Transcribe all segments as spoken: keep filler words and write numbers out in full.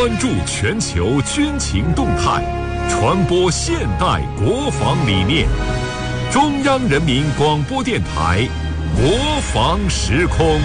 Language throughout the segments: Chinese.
关注全球军情动态，传播现代国防理念。中央人民广播电台国防时空。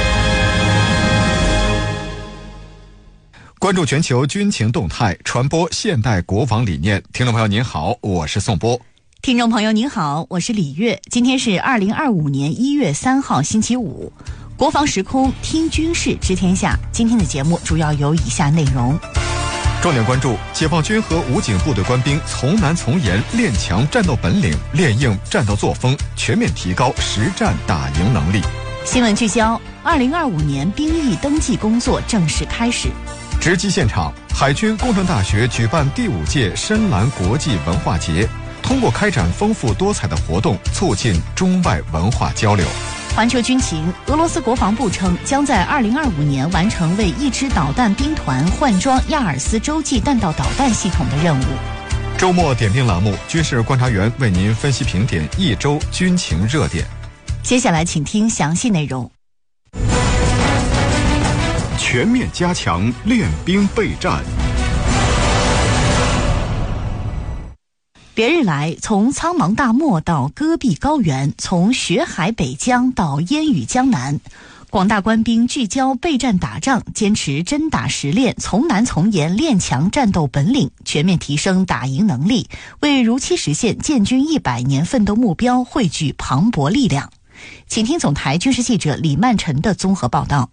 关注全球军情动态，传播现代国防理念。听众朋友您好，我是宋波。 听众朋友您好，我是李月。今天是二零二五年一月三号星期五，国防时空听军事知天下。今天的节目主要有以下内容： 重点关注解放军和武警部队官兵从难从严，练强战斗本领，练硬战斗作风，全面提高实战打赢能力。 新闻聚焦：二零二五年兵役登记工作正式开始。 直击现场，海军工程大学举办第五届深蓝国际文化节，通过开展丰富多彩的活动，促进中外文化交流。 环球军情，俄罗斯国防部称将在二零二五年完成为一支导弹兵团换装亚尔斯洲际弹道导弹系统的任务。 周末点兵栏目，军事观察员为您分析评点一周军情热点。 接下来请听详细内容。 全面加强练兵备战。 连日来，从苍茫大漠到戈壁高原，从雪海北疆到烟雨江南，广大官兵聚焦备战打仗，坚持真打实练，从难从严，练强战斗本领，全面提升打赢能力，为如期实现建军一百年奋斗目标汇聚磅礴力量。请听总台军事记者李曼晨的综合报道。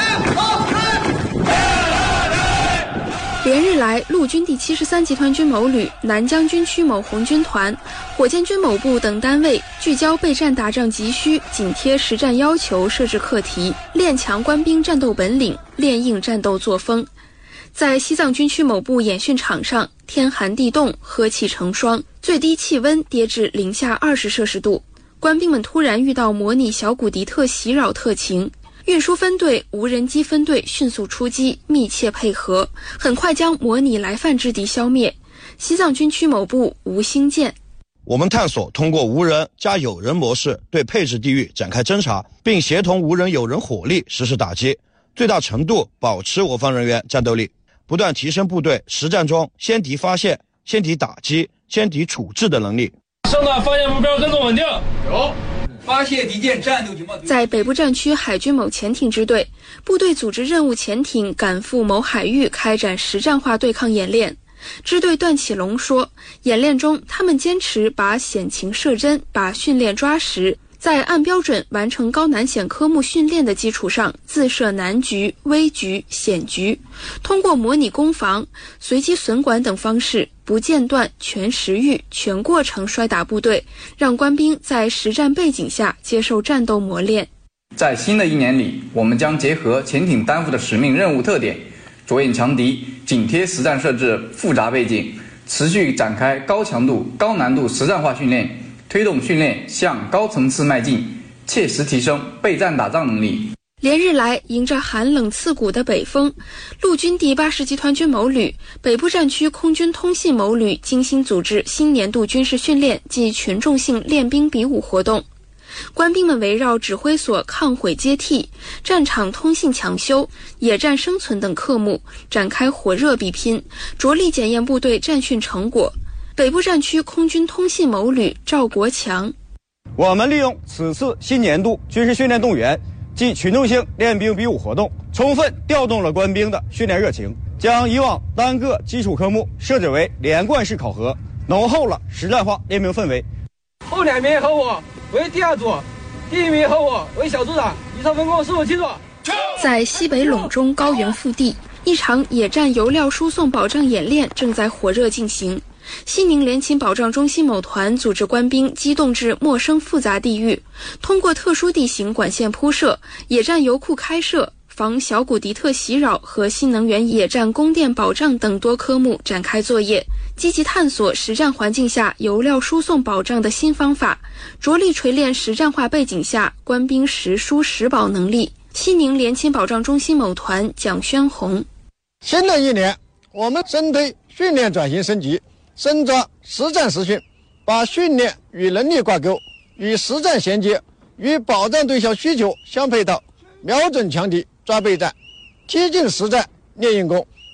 连日来，陆军第七十三集团军某旅、南疆军区某红军团、火箭军某部等单位聚焦备战打仗急需，紧贴实战要求设置课题，练强官兵战斗本领，练硬战斗作风。在西藏军区某部演训场上，天寒地冻，呵气成霜，最低气温跌至零下二十摄氏度。官兵们突然遇到模拟小古迪特袭扰特情。运输分队、无人机分队迅速出击，密切配合，很快将模拟来犯之敌消灭。西藏军区某部吴兴建： 我们探索通过无人加有人模式对配置地域展开侦查，并协同无人有人火力实施打击，最大程度保持我方人员战斗力，不断提升部队实战中先敌发现、先敌打击、先敌处置的能力。 声呐，发现目标跟踪稳定。 有。发现敌舰战斗情况。 在北部战区海军某潜艇支队，部队组织任务潜艇赶赴某海域开展实战化对抗演练。支队段启龙说，演练中他们坚持把险情设真，把训练抓实，在按标准完成高难险科目训练的基础上，自设难局、危局、险局，通过模拟攻防、随机损管等方式，不间断、全时域、全过程摔打部队，让官兵在实战背景下接受战斗磨练。 在新的一年里，我们将结合潜艇担负的使命任务特点，着眼强敌，紧贴实战设置复杂背景，持续展开高强度、高难度实战化训练，推动训练向高层次迈进，切实提升备战打仗能力。 连日来，迎着寒冷刺骨的北风，陆军第八十集团军某旅、北部战区空军通信某旅精心组织新年度军事训练及群众性练兵比武活动。官兵们围绕指挥所抗毁接替、战场通信抢修、野战生存等科目展开火热比拼，着力检验部队战训成果。北部战区空军通信某旅赵国强： 我们利用此次新年度军事训练动员及群众性练兵比武活动，充分调动了官兵的训练热情，将以往单个基础科目设置为连贯式考核，浓厚了实战化练兵氛围。 后两名和我为第二组，第一名和我为小组长，以上分工是否清楚？ 在西北陇中高原腹地，一场野战油料输送保障演练正在火热进行。西宁联勤保障中心某团组织官兵机动至陌生复杂地域，通过特殊地形管线铺设、野战油库开设、防小古迪特袭扰和新能源野战供电保障等多科目展开作业，积极探索实战环境下油料输送保障的新方法，着力锤炼实战化背景下官兵实输实保能力。西宁联勤保障中心某团蒋宣红： 新的一年，我们针对训练转型升级，深抓实战实训，把训练与能力挂钩，与实战衔接，与保障对象需求相配套，瞄准强敌抓备战，贴近实战练硬功，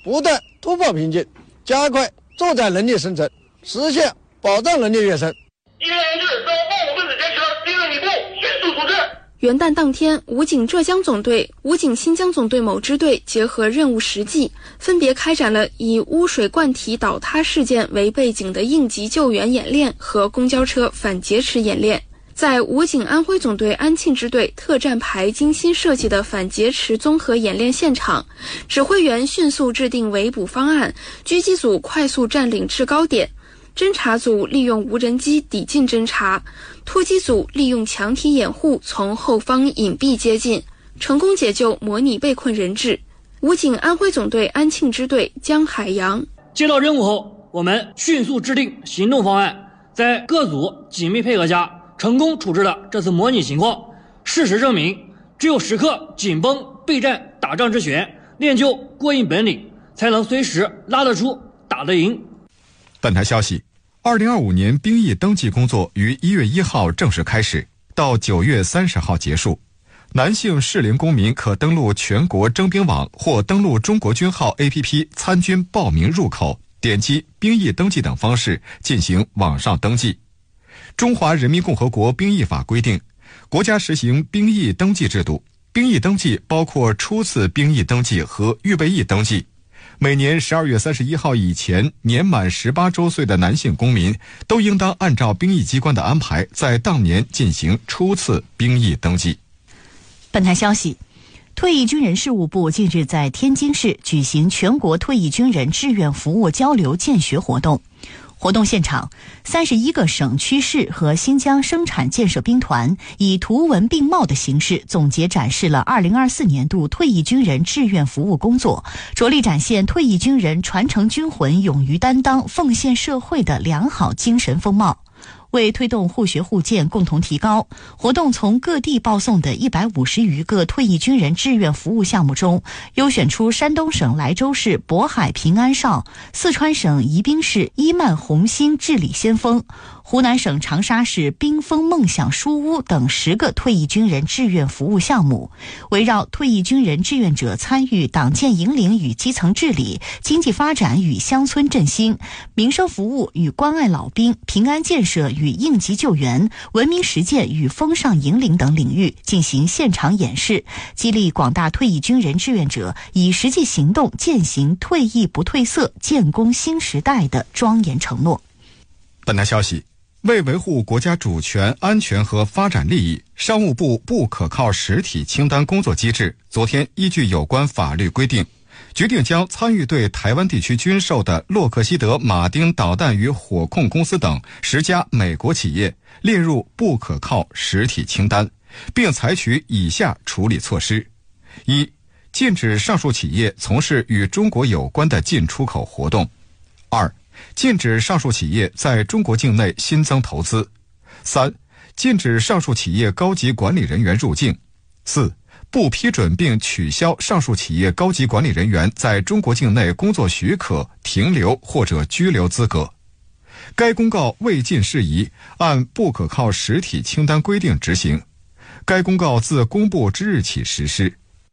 不断突破瓶颈，加快作战能力生成，实现保障能力跃升。 一月一日，中共分子坚持进入你部，迅速组织。 元旦当天，武警浙江总队、武警新疆总队某支队结合任务实际，分别开展了以污水灌体倒塌事件为背景的应急救援演练和公交车反劫持演练。在武警安徽总队安庆支队特战排精心设计的反劫持综合演练现场，指挥员迅速制定围捕方案，狙击组快速占领制高点，侦察组利用无人机抵近侦察，突击组利用墙体掩护从后方隐蔽接近，成功解救模拟被困人质。武警安徽总队安庆支队江海洋： 接到任务后，我们迅速制定行动方案，在各组紧密配合下，成功处置了这次模拟情况。事实证明，只有时刻紧绷备战打仗之权，练就过硬本领，才能随时拉得出打得赢。 本台消息，二零二五年兵役登记工作于一月一号正式开始，到九月三十号结束。男性适龄公民可登录全国征兵网或登录中国军号 A P P 参军报名入口，点击兵役登记等方式进行网上登记。中华人民共和国兵役法规定，国家实行兵役登记制度，兵役登记包括初次兵役登记和预备役登记。每年十二月三十一号以前年满十八周岁的男性公民都应当按照兵役机关的安排，在当年进行初次兵役登记。 本台消息，退役军人事务部近日在天津市举行全国退役军人志愿服务交流见学活动。活动现场，三十一个省区市和新疆生产建设兵团以图文并茂的形式总结展示了二零二四年度退役军人志愿服务工作，着力展现退役军人传承军魂、勇于担当、奉献社会的良好精神风貌。为推动互学互鉴共同提高，活动从各地报送的一百五十余个退役军人志愿服务项目中，优选出山东省莱州市渤海平安哨、四川省宜宾市伊曼红星治理先锋、湖南省长沙市冰封梦想书屋等十个退役军人志愿服务项目，围绕退役军人志愿者参与党建引领与基层治理、经济发展与乡村振兴、民生服务与关爱老兵、平安建设与应急救援、文明实践与风尚引领等领域进行现场演示，激励广大退役军人志愿者以实际行动践行退役不褪色、建功新时代的庄严承诺。 本台消息，为维护国家主权、安全和发展利益，商务部不可靠实体清单工作机制昨天依据有关法律规定，决定将参与对台湾地区军售的洛克希德马丁导弹与火控公司等十家美国企业列入不可靠实体清单，并采取以下处理措施：一、禁止上述企业从事与中国有关的进出口活动；二、禁止上述企业在中国境内新增投资；三、禁止上述企业高级管理人员入境；四、不批准并取消上述企业高级管理人员在中国境内工作许可、停留或者居留资格。该公告未尽事宜，按不可靠实体清单规定执行。该公告自公布之日起实施。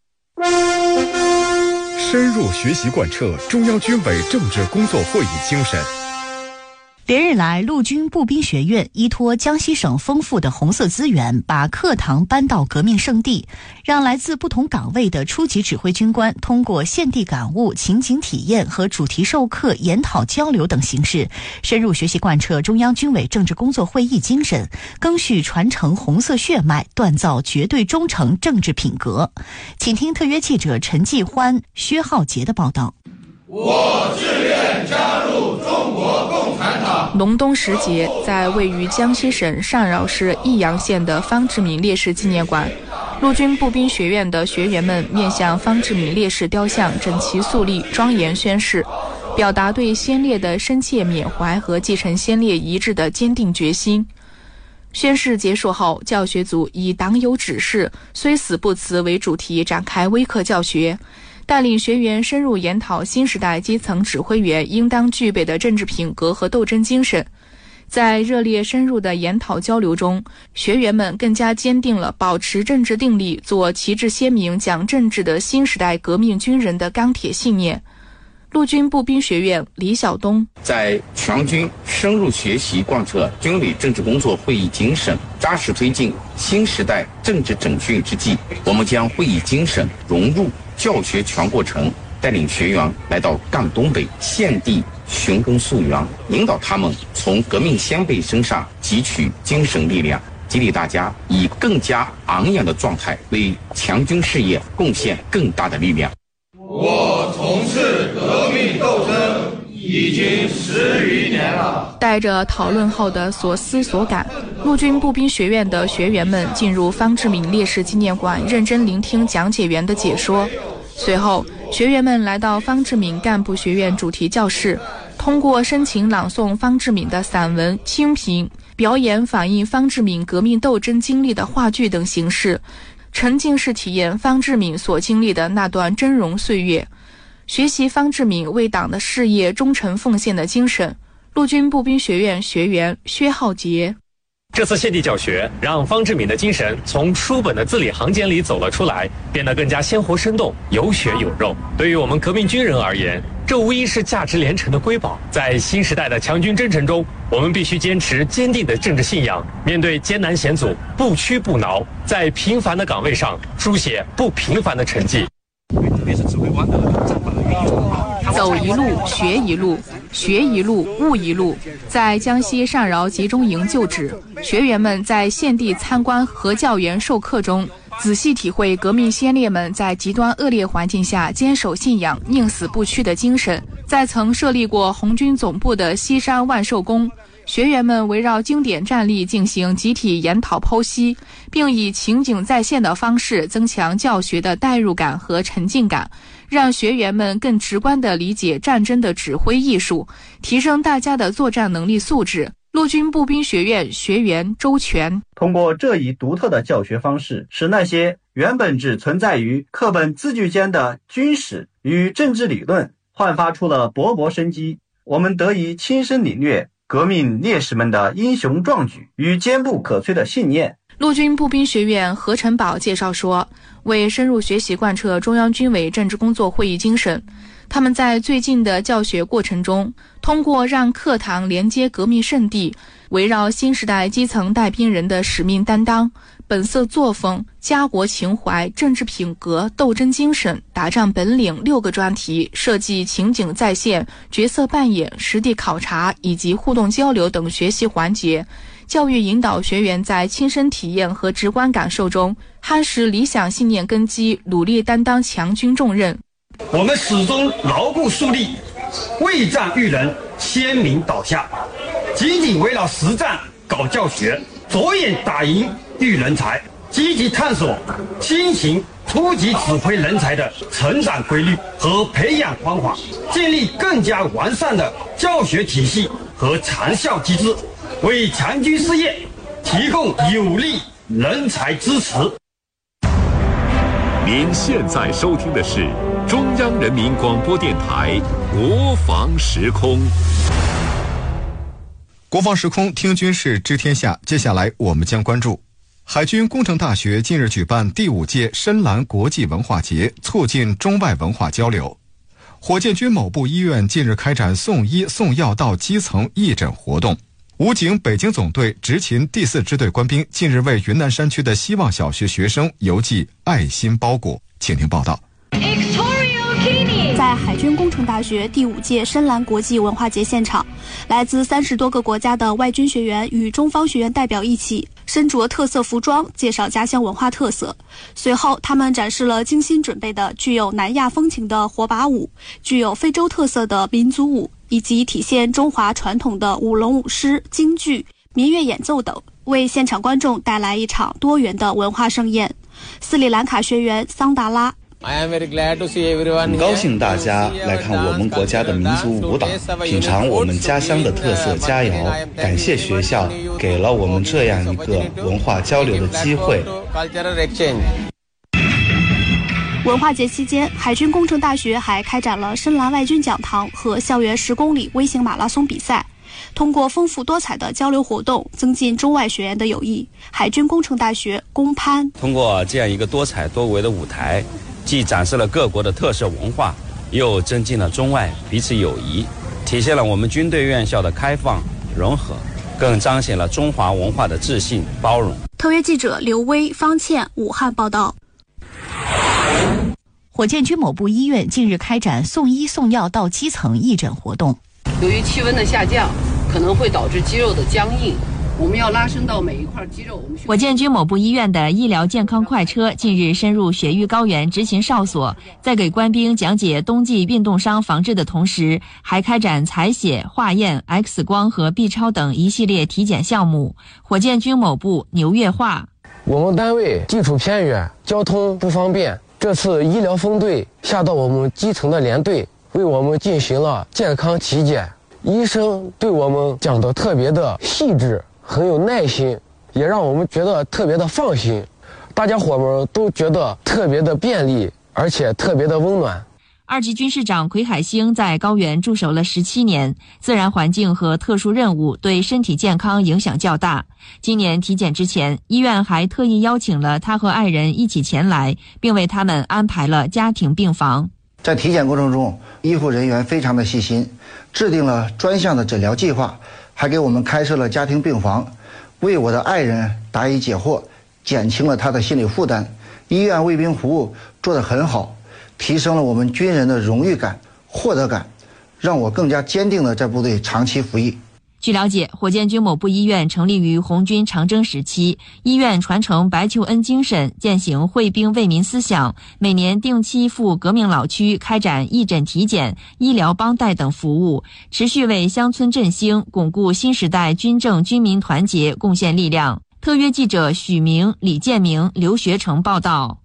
深入学习贯彻中央军委政治工作会议精神。 连日来，陆军步兵学院依托江西省丰富的红色资源，把课堂搬到革命圣地，让来自不同岗位的初级指挥军官通过现地感悟、情景体验和主题授课、研讨交流等形式，深入学习贯彻中央军委政治工作会议精神，赓续传承红色血脉，锻造绝对忠诚政治品格。请听特约记者陈继欢、薛浩杰的报道。 我志愿加入中国共产党。 隆冬时节，在位于江西省上饶市益阳县的方志敏烈士纪念馆，陆军步兵学院的学员们面向方志敏烈士雕像整齐肃立，庄严宣誓，表达对先烈的深切缅怀和继承先烈遗志的坚定决心。宣誓结束后，教学组以党有指示，虽死不辞为主题展开微课教学，带领学员深入研讨新时代基层指挥员应当具备的政治品格和斗争精神。在热烈深入的研讨交流中，学员们更加坚定了保持政治定力、做旗帜鲜明讲政治的新时代革命军人的钢铁信念。 陆军步兵学院李晓东， 在全军深入学习贯彻军旅政治工作会议精神，扎实推进新时代政治整训之际，我们将会议精神融入教学全过程，带领学员来到赣东北现地寻根溯源，引导他们从革命先辈身上汲取精神力量，激励大家以更加昂扬的状态为强军事业贡献更大的力量。 我从事革命斗争已经十余年了。 带着讨论后的所思所感，陆军步兵学院的学员们进入方志敏烈士纪念馆，认真聆听讲解员的解说。随后，学员们来到方志敏干部学院主题教室，通过深情朗诵方志敏的散文、清评、表演反映方志敏革命斗争经历的话剧等形式，沉浸式体验方志敏所经历的那段峥嵘岁月，学习方志敏为党的事业忠诚奉献的精神。陆军步兵学院学员薛浩杰， 这次现地教学让方志敏的精神从书本的字里行间里走了出来，变得更加鲜活生动，有血有肉。对于我们革命军人而言，这无疑是价值连城的瑰宝。在新时代的强军征程中，我们必须坚持坚定的政治信仰，面对艰难险阻不屈不挠，在平凡的岗位上书写不平凡的成绩。特别是指挥官的战法的运用。 走一路，学一路，学一路，悟一路。在江西上饶集中营就职，学员们在现地参观和教员授课中，仔细体会革命先烈们在极端恶劣环境下坚守信仰、宁死不屈的精神。在曾设立过红军总部的西山万寿宫，学员们围绕经典战例进行集体研讨剖析，并以情景再现的方式增强教学的代入感和沉浸感，让学员们更直观地理解战争的指挥艺术，提升大家的作战能力素质。陆军步兵学院学员周全， 通过这一独特的教学方式，使那些原本只存在于课本字句间的军史与政治理论焕发出了勃勃生机，我们得以亲身领略革命烈士们的英雄壮举与坚不可摧的信念。 陆军步兵学院何成宝介绍说，为深入学习贯彻中央军委政治工作会议精神，他们在最近的教学过程中，通过让课堂连接革命圣地，围绕新时代基层带兵人的使命担当、本色作风、家国情怀、政治品格、斗争精神、打仗本领六个专题，设计情景再现、角色扮演、实地考察以及互动交流等学习环节，教育引导学员在亲身体验和直观感受中夯实理想信念根基，努力担当强军重任。 我们始终牢固树立为战育人鲜明导向，紧紧围绕实战搞教学，着眼打赢育人才，积极探索新型初级指挥人才的成长规律和培养方法，建立更加完善的教学体系和长效机制，为强军事业提供有力人才支持。 您现在收听的是中央人民广播电台国防时空。 国防时空听军事知天下，接下来我们将关注海军工程大学近日举办第五届深蓝国际文化节，促进中外文化交流。火箭军某部医院近日开展送医送药到基层义诊活动。武警北京总队执勤第四支队官兵近日为云南山区的希望小学学生邮寄爱心包裹，请听报道。 在海军工程大学第五届深蓝国际文化节现场，来自三十多个国家的外军学员与中方学员代表一起身着特色服装，介绍家乡文化特色。随后他们展示了精心准备的具有南亚风情的火把舞，具有非洲特色的民族舞，以及体现中华传统的舞龙舞狮、京剧、民乐演奏等，为现场观众带来一场多元的文化盛宴。斯里兰卡学员桑达拉， 很高兴大家来看我们国家的民族舞蹈，品尝我们家乡的特色佳肴，感谢学校给了我们这样一个文化交流的机会。 文化节期间，海军工程大学还开展了深蓝外军讲堂和校园十公里微型马拉松比赛，通过丰富多彩的交流活动，增进中外学员的友谊。海军工程大学龚攀， 通过这样一个多彩多维的舞台，既展示了各国的特色文化， 又增进了中外彼此友谊，体现了我们军队院校的开放融合，更彰显了中华文化的自信包容。 特约记者刘威、方倩，武汉报道。 火箭军某部医院近日开展送医送药到基层义诊活动。 由于气温的下降，可能会导致肌肉的僵硬，我们要拉伸到每一块肌肉。我们火箭军某部医院的医疗健康快车近日深入雪域高原执勤哨所，在给官兵讲解冬季运动伤防治的同时，还开展采血、化验、X 光和 B 超等一系列体检项目。火箭军某部牛月话： 我们单位地处偏远，交通不方便，这次医疗分队下到我们基层的连队，为我们进行了健康体检。医生对我们讲得特别的细致，很有耐心，也让我们觉得特别的放心。大家伙们都觉得特别的便利，而且特别的温暖。 二级军事长奎海星在高原驻守了十七年，自然环境和特殊任务对身体健康影响较大。今年体检之前，医院还特意邀请了他和爱人一起前来，并为他们安排了家庭病房。 在体检过程中，医护人员非常的细心，制定了专项的诊疗计划，还给我们开设了家庭病房，为我的爱人答疑解惑，减轻了他的心理负担。医院为兵服务做得很好，提升了我们军人的荣誉感、获得感，让我更加坚定地在部队长期服役。 据了解，火箭军某部医院成立于红军长征时期，医院传承白求恩精神，践行惠兵为民思想，每年定期赴革命老区开展义诊体检、医疗帮带等服务，持续为乡村振兴、巩固新时代军政军民团结贡献力量。特约记者许明、李建明、刘学成报道。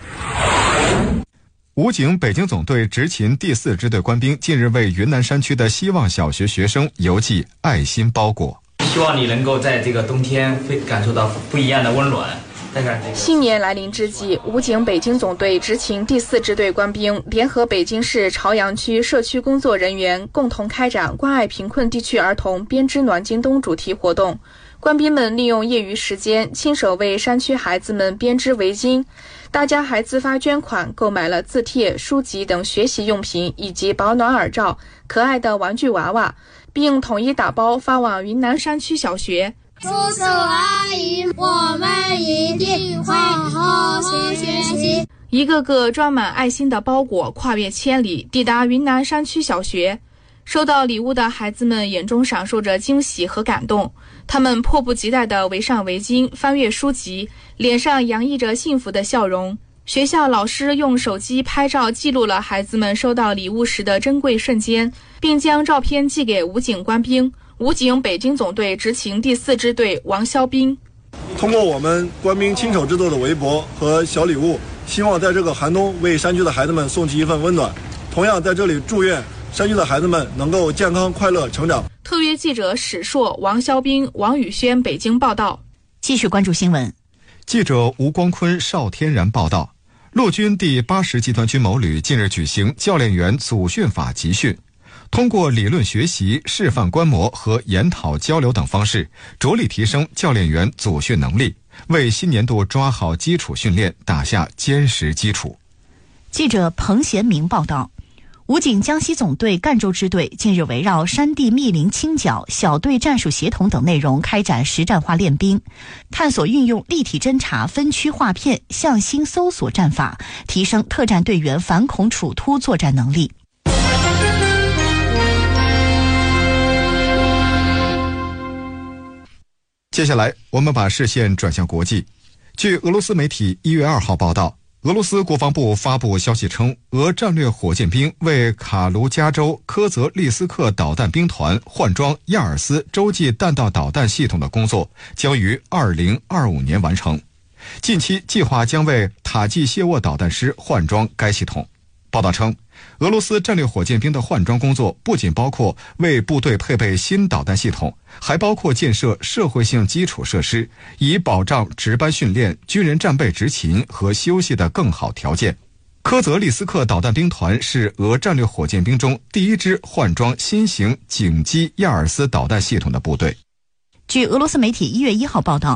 武警北京总队执勤第四支队官兵近日为云南山区的希望小学学生邮寄爱心包裹， 希望你能够在这个冬天会感受到不一样的温暖。 新年来临之际，武警北京总队执勤第四支队官兵联合北京市朝阳区社区工作人员，共同开展关爱贫困地区儿童编织暖京东主题活动。官兵们利用业余时间，亲手为山区孩子们编织围巾，大家还自发捐款购买了字帖、书籍等学习用品，以及保暖耳罩、可爱的玩具娃娃，并统一打包发往云南山区小学。 叔叔阿姨，我们一定会好好学习。 一个个装满爱心的包裹跨越千里，抵达云南山区小学。收到礼物的孩子们眼中闪烁着惊喜和感动，他们迫不及待地围上围巾，翻阅书籍，脸上洋溢着幸福的笑容。学校老师用手机拍照记录了孩子们收到礼物时的珍贵瞬间，并将照片寄给武警官兵。武警北京总队执勤第四支队王肖斌： 通过我们官兵亲手制作的围脖和小礼物，希望在这个寒冬为山区的孩子们送去一份温暖。同样在这里祝愿山区的孩子们能够健康快乐成长。 特约记者史硕、王肖斌、王宇轩北京报道。 继续关注新闻。 记者吴光坤、邵天然报道，陆军第八十集团军某旅近日举行教练员组训法集训，通过理论学习、示范观摩和研讨交流等方式，着力提升教练员组训能力，为新年度抓好基础训练打下坚实基础。 记者彭贤明报道，武警江西总队赣州支队近日围绕山地密林清剿、小队战术协同等内容开展实战化练兵，探索运用立体侦察、分区划片、向心搜索战法，提升特战队员反恐处突作战能力。 接下来我们把视线转向国际。据俄罗斯媒体一月二号报道，俄罗斯国防部发布消息称，俄战略火箭兵为卡卢加州科泽利斯克导弹兵团换装亚尔斯洲际弹道导弹系统的工作将于二零二五年完成，近期计划将为塔季谢沃导弹师换装该系统。报道称，俄罗斯战略火箭兵的换装工作不仅包括为部队配备新导弹系统，还包括建设社会性基础设施，以保障值班训练、军人战备执勤和休息的更好条件。科泽利斯克导弹兵团是俄战略火箭兵中第一支换装新型颈击亚尔斯导弹系统的部队。 据俄罗斯媒体一月一号报道，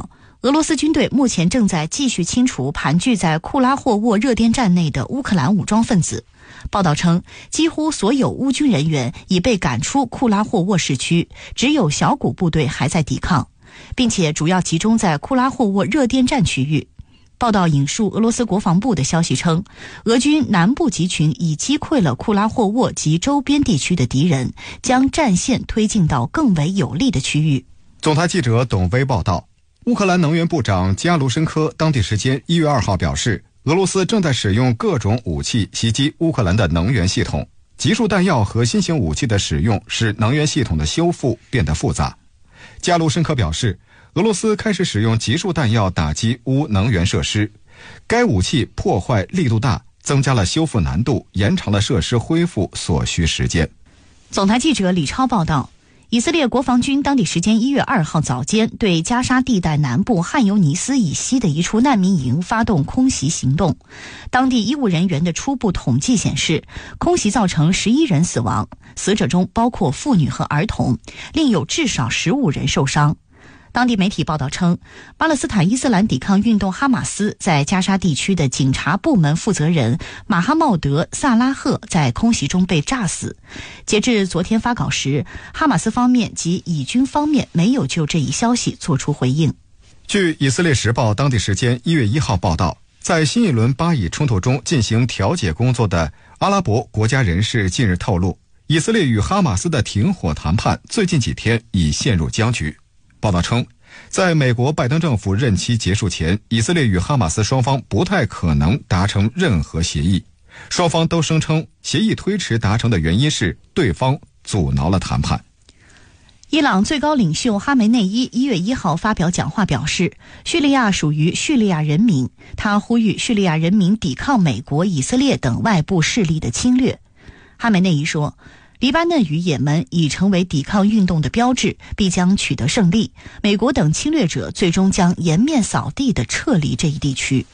俄罗斯军队目前正在继续清除盘踞在库拉霍沃热电站内的乌克兰武装分子。报道称，几乎所有乌军人员已被赶出库拉霍沃市区，只有小股部队还在抵抗，并且主要集中在库拉霍沃热电站区域。报道引述俄罗斯国防部的消息称，俄军南部集群已击溃了库拉霍沃及周边地区的敌人，将战线推进到更为有利的区域。 总台记者董威报道，乌克兰能源部长加卢申科当地时间一月二号表示，俄罗斯正在使用各种武器袭击乌克兰的能源系统，集束弹药和新型武器的使用使能源系统的修复变得复杂。加卢申科表示，俄罗斯开始使用集束弹药打击乌能源设施，该武器破坏力度大，增加了修复难度，延长了设施恢复所需时间。 总台记者李超报道，以色列国防军当地时间一月二号早间对加沙地带南部汉尤尼斯以西的一处难民营发动空袭行动。当地医务人员的初步统计显示，空袭造成十一人死亡，死者中包括妇女和儿童，另有至少十五人受伤。当地媒体报道称，巴勒斯坦伊斯兰抵抗运动哈马斯在加沙地区的警察部门负责人马哈茂德·萨拉赫在空袭中被炸死。截至昨天发稿时，哈马斯方面及以军方面没有就这一消息作出回应。 据以色列时报当地时间一月一号报道，在新一轮巴以冲突中进行调解工作的阿拉伯国家人士近日透露，以色列与哈马斯的停火谈判最近几天已陷入僵局。报道称，在美国拜登政府任期结束前，以色列与哈马斯双方不太可能达成任何协议。双方都声称，协议推迟达成的原因是对方阻挠了谈判。 伊朗最高领袖哈梅内伊一月一号发表讲话表示，叙利亚属于叙利亚人民，他呼吁叙利亚人民抵抗美国、以色列等外部势力的侵略。哈梅内伊说，黎巴嫩与也门已成为抵抗运动的标志，必将取得胜利。美国等侵略者最终将颜面扫地地撤离这一地区。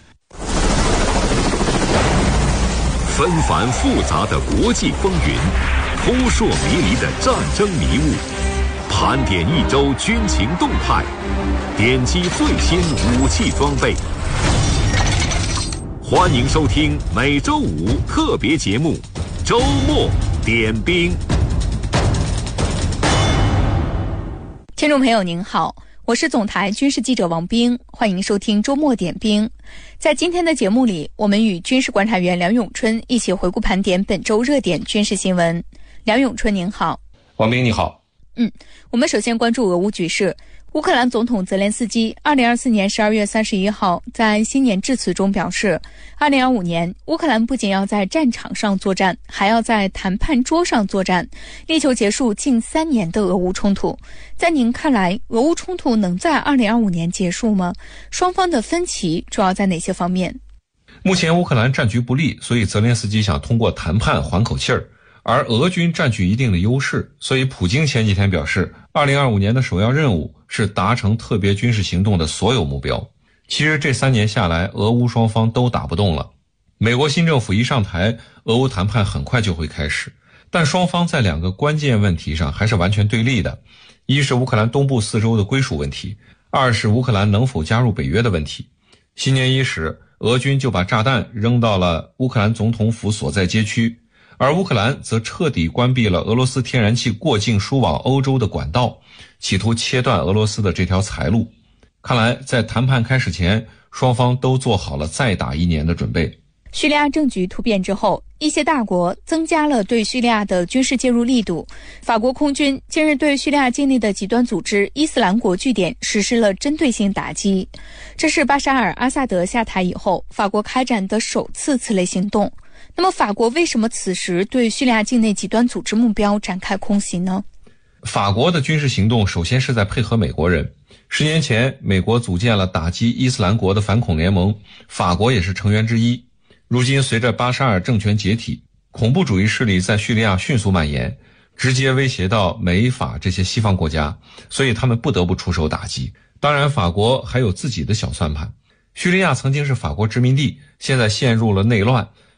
纷繁复杂的国际风云，扑朔迷离的战争迷雾，盘点一周军情动态，点击最新武器装备。欢迎收听每周五特别节目《周末点兵》。 听众朋友您好，我是总台军事记者王冰，欢迎收听周末点兵。在今天的节目里，我们与军事观察员梁永春一起回顾盘点本周热点军事新闻。梁永春您好。 王冰你好。 嗯，我们首先关注俄乌局势。乌克兰总统泽连斯基二零二四年十二月三十一号在新年致辞中表示，二零二五年乌克兰不仅要在战场上作战，还要在谈判桌上作战，力求结束近三年的俄乌冲突。在您看来，俄乌冲突能在二零二五年结束吗？双方的分歧主要在哪些方面？ 目前乌克兰战局不利，所以泽连斯基想通过谈判缓口气儿。而俄军占据一定的优势，所以普京前几天表示，二零二五年的首要任务是达成特别军事行动的所有目标。其实这三年下来，俄乌双方都打不动了。美国新政府一上台，俄乌谈判很快就会开始，但双方在两个关键问题上还是完全对立的。一是乌克兰东部四州的归属问题，二是乌克兰能否加入北约的问题。新年伊始，俄军就把炸弹扔到了乌克兰总统府所在街区，而乌克兰则彻底关闭了俄罗斯天然气过境输往欧洲的管道，企图切断俄罗斯的这条财路。看来在谈判开始前，双方都做好了再打一年的准备。 叙利亚政局突变之后，一些大国增加了对叙利亚的军事介入力度。法国空军近日对叙利亚境内的极端组织伊斯兰国据点实施了针对性打击，这是巴沙尔·阿萨德下台以后法国开展的首次此类行动。那么法国为什么此时对叙利亚境内极端组织目标展开空袭呢？ 法国的军事行动首先是在配合美国人。十年前，美国组建了打击伊斯兰国的反恐联盟，法国也是成员之一。如今随着巴沙尔政权解体，恐怖主义势力在叙利亚迅速蔓延，直接威胁到美法这些西方国家，所以他们不得不出手打击。当然法国还有自己的小算盘。叙利亚曾经是法国殖民地，现在陷入了内乱，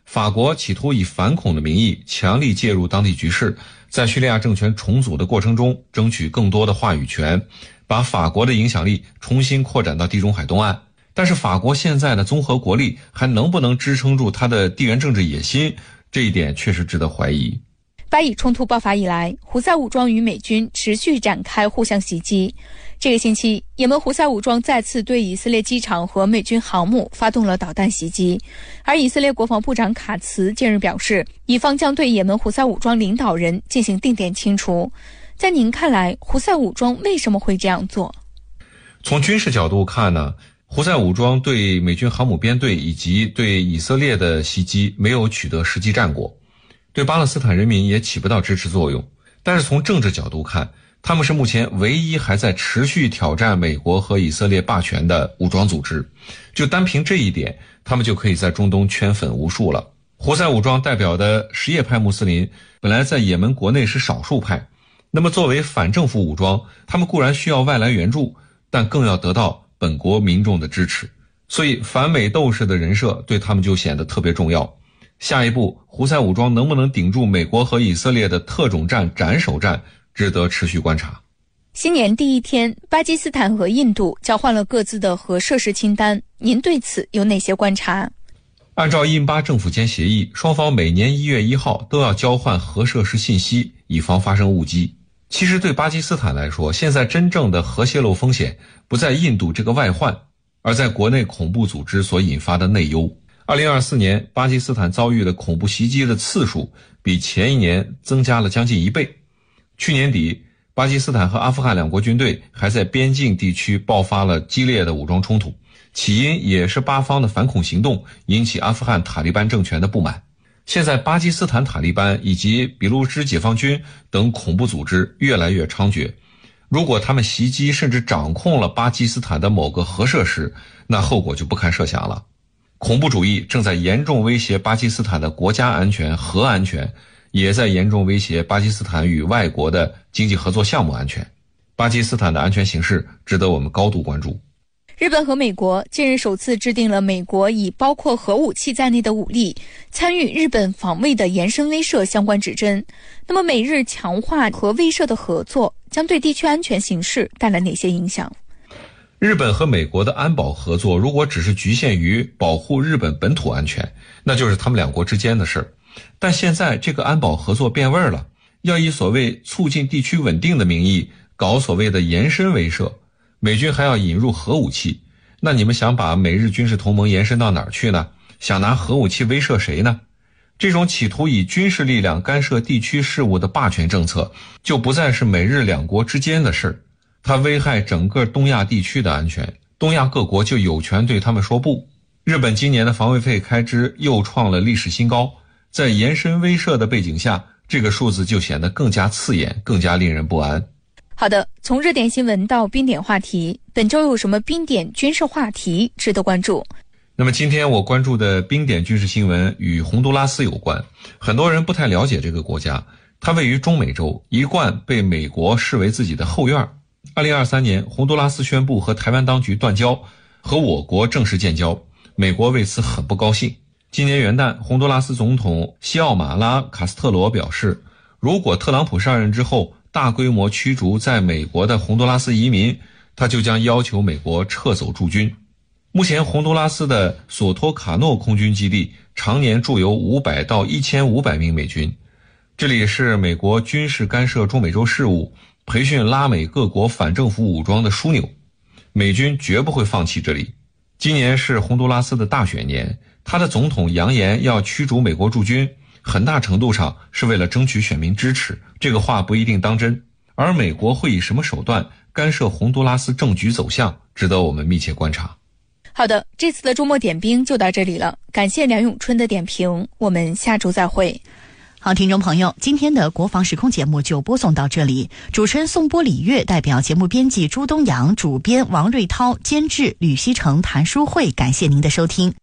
法国企图以反恐的名义强力介入当地局势，在叙利亚政权重组的过程中争取更多的话语权，把法国的影响力重新扩展到地中海东岸。但是法国现在的综合国力还能不能支撑住它的地缘政治野心，这一点确实值得怀疑。 巴以冲突爆发以来，胡塞武装与美军持续展开互相袭击。这个星期，也门胡塞武装再次对以色列机场和美军航母发动了导弹袭击，而以色列国防部长卡茨近日表示，以方将对也门胡塞武装领导人进行定点清除。在您看来，胡塞武装为什么会这样做？ 从军事角度看呢，胡塞武装对美军航母编队以及对以色列的袭击没有取得实际战果，对巴勒斯坦人民也起不到支持作用。但是从政治角度看，他们是目前唯一还在持续挑战美国和以色列霸权的武装组织。就单凭这一点，他们就可以在中东圈粉无数了。胡塞武装代表的什叶派穆斯林本来在也门国内是少数派，那么作为反政府武装，他们固然需要外来援助，但更要得到本国民众的支持，所以反美斗士的人设对他们就显得特别重要。下一步，胡塞武装能不能顶住美国和以色列的特种战、斩首战，值得持续观察。 新年第一天，巴基斯坦和印度交换了各自的核设施清单，您对此有哪些观察？ 按照印巴政府间协议，双方每年一月一号都要交换核设施信息，以防发生误击。其实对巴基斯坦来说，现在真正的核泄漏风险不在印度这个外患，而在国内恐怖组织所引发的内忧。二零二四年，巴基斯坦遭遇的恐怖袭击的次数比前一年增加了将近一倍。去年底，巴基斯坦和阿富汗两国军队还在边境地区爆发了激烈的武装冲突，起因也是巴方的反恐行动引起阿富汗塔利班政权的不满。现在巴基斯坦塔利班以及俾路支解放军等恐怖组织越来越猖獗，如果他们袭击甚至掌控了巴基斯坦的某个核设施，那后果就不堪设想了。恐怖主义正在严重威胁巴基斯坦的国家安全、核安全，也在严重威胁巴基斯坦与外国的经济合作项目安全。巴基斯坦的安全形势值得我们高度关注。 日本和美国近日首次制定了美国以包括核武器在内的武力参与日本防卫的延伸威慑相关指针。那么美日强化核威慑的合作将对地区安全形势带来哪些影响？ 日本和美国的安保合作如果只是局限于保护日本本土安全，那就是他们两国之间的事儿。但现在这个安保合作变味儿了，要以所谓促进地区稳定的名义搞所谓的延伸威慑，美军还要引入核武器，那你们想把美日军事同盟延伸到哪儿去呢？想拿核武器威慑谁呢？这种企图以军事力量干涉地区事务的霸权政策，就不再是美日两国之间的事儿，它危害整个东亚地区的安全，东亚各国就有权对他们说不。日本今年的防卫费开支又创了历史新高，在延伸威慑的背景下，这个数字就显得更加刺眼，更加令人不安。 好的，从热点新闻到冰点话题，本周有什么冰点军事话题值得关注？ 那么今天我关注的冰点军事新闻与洪都拉斯有关。很多人不太了解这个国家，它位于中美洲，一贯被美国视为自己的后院。二零二三年，洪都拉斯宣布和台湾当局断交，和我国正式建交，美国为此很不高兴。今年元旦，洪都拉斯总统西奥马拉卡斯特罗表示，如果特朗普上任之后大规模驱逐在美国的洪都拉斯移民，他就将要求美国撤走驻军。目前洪都拉斯的索托卡诺空军基地常年驻有五百到一千五百名美军，这里是美国军事干涉中美洲事务、培训拉美各国反政府武装的枢纽，美军绝不会放弃这里。今年是洪都拉斯的大选年，他的总统扬言要驱逐美国驻军，很大程度上是为了争取选民支持，这个话不一定当真。而美国会以什么手段干涉洪都拉斯政局走向，值得我们密切观察。 好的，这次的周末点兵就到这里了，感谢梁永春的点评，我们下周再会。 好，听众朋友，今天的国防时空节目就播送到这里。主持人宋波、李月，代表节目编辑朱东阳，主编王瑞涛，监制吕希成、谭淑慧，感谢您的收听。